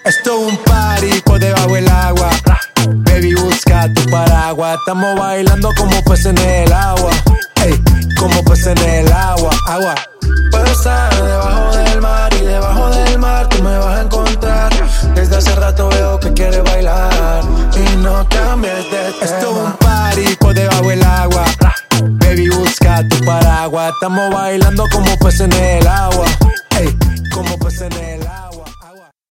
Esto es un party por debajo del agua. Baby, busca tu paraguas. Estamos bailando como peces en el agua. Ey, como peces en el agua. Agua. Puedo estar debajo del mar y debajo del mar tú me vas a encontrar. Desde hace rato veo que quieres bailar y no cambies de tema. Esto es un party por debajo del agua. Baby, busca tu paraguas. Estamos bailando como peces en el agua. Ey, como peces en el agua.